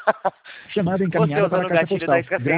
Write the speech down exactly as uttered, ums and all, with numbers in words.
Chamada Você encaminhada para usando a o caixa gatilho da postal. escassez.